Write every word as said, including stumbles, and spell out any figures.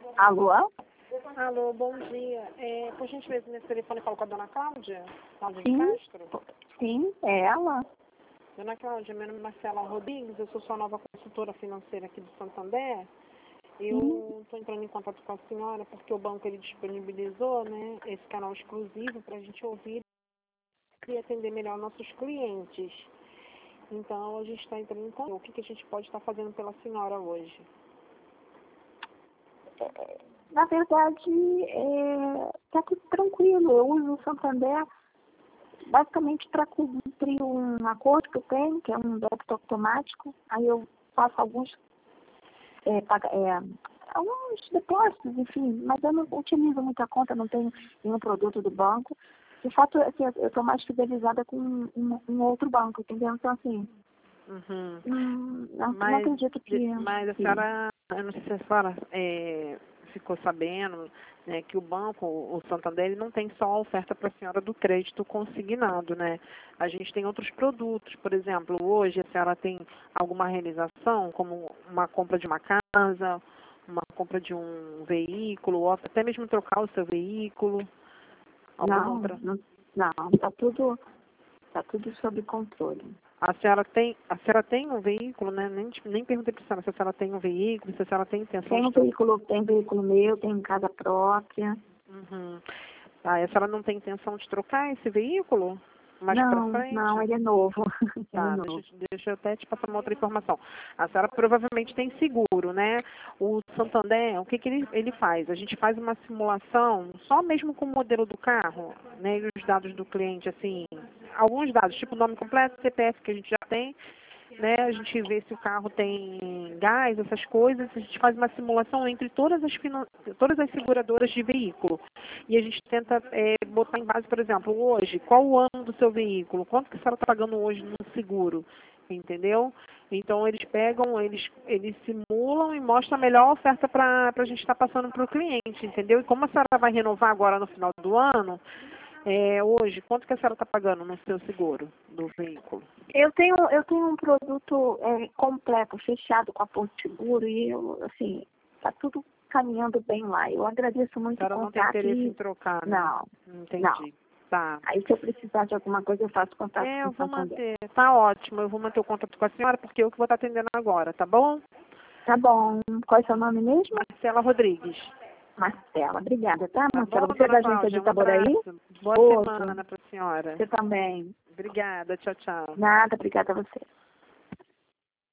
Alô? Alô, bom dia. É, por gentileza, nesse telefone falo com a dona Cláudia? Cláudia de Sim, Castro? sim, é ela. Dona Cláudia, meu nome é Marcela Rodrigues, eu sou sua nova consultora financeira aqui do Santander. Sim. Eu estou entrando em contato com a senhora porque o banco ele disponibilizou, né, esse canal exclusivo para a gente ouvir e atender melhor nossos clientes. Então, a gente está entrando em contato. O que, que a gente pode estar fazendo pela senhora hoje? É, Na verdade, está tudo tranquilo. Eu uso o Santander basicamente para cumprir um acordo que eu tenho, que é um débito automático. Aí eu faço alguns, é, paga- é, alguns depósitos, enfim, mas eu não utilizo muita conta, não tenho nenhum produto do banco. De fato, assim, eu estou mais fidelizada com um, um- um outro banco, entendeu? Então, assim, Uhum. hum, não, não Mas, acredito que... mas a que senhora, eu não sei se a senhora é, ficou sabendo, né, que o banco, o Santander, ele não tem só a oferta para a senhora do crédito consignado, né? A gente tem outros produtos, por exemplo, hoje a senhora tem alguma realização, como uma compra de uma casa, uma compra de um veículo, ou até mesmo trocar o seu veículo, alguma Não, outra. não, não, está tudo, tá tudo sob controle. A senhora tem, a senhora tem um veículo, né? Nem, te- nem perguntei para a senhora se a senhora tem um veículo, se a senhora tem intenção Tem de um trocar. veículo, tem veículo meu, tem casa própria. Uhum. Tá, e a senhora não tem intenção de trocar esse veículo mais para Não, não, frente? ele é novo. Ele é Tá, deixa, novo. eu- deixa eu até te passar uma outra informação. A senhora provavelmente tem seguro, né? O Santander, o que, que ele, ele faz? A gente faz uma simulação só mesmo com o modelo do carro, né? E os dados do cliente, assim, alguns dados, tipo nome completo, C P F que a gente já tem, né? A gente vê se o carro tem gás, essas coisas. A gente faz uma simulação entre todas as, finan- todas as seguradoras de veículo. E a gente tenta é, botar em base, por exemplo, hoje, qual o ano do seu veículo? Quanto que a senhora está pagando hoje no seguro? Entendeu? Então, eles pegam, eles, eles simulam e mostram a melhor oferta para a gente estar passando para o cliente, entendeu? E como a senhora vai renovar agora no final do ano, é, hoje, quanto que a senhora está pagando no seu seguro do veículo? Eu tenho, eu tenho um produto é, completo, fechado com a Porto Seguro e eu, assim, tá tudo caminhando bem lá. Eu agradeço A muito o senhora não tem contato interesse em e trocar, né? não, não. Entendi. Tá. Aí se eu precisar de alguma coisa eu faço contato É, com eu o vou Santander. manter. Tá ótimo. Eu vou manter o contato com a senhora porque eu que vou estar atendendo agora, tá bom? Tá bom. Qual é o seu nome mesmo? Marcela Rodrigues. Marcela. Obrigada, tá, Tá bom, Marcela? Você é dona da agência de Cláudia? Um Itaboraí? abraço. Boa Outro. semana pra senhora. Você também. Obrigada. Tchau, tchau. Nada, obrigada a você.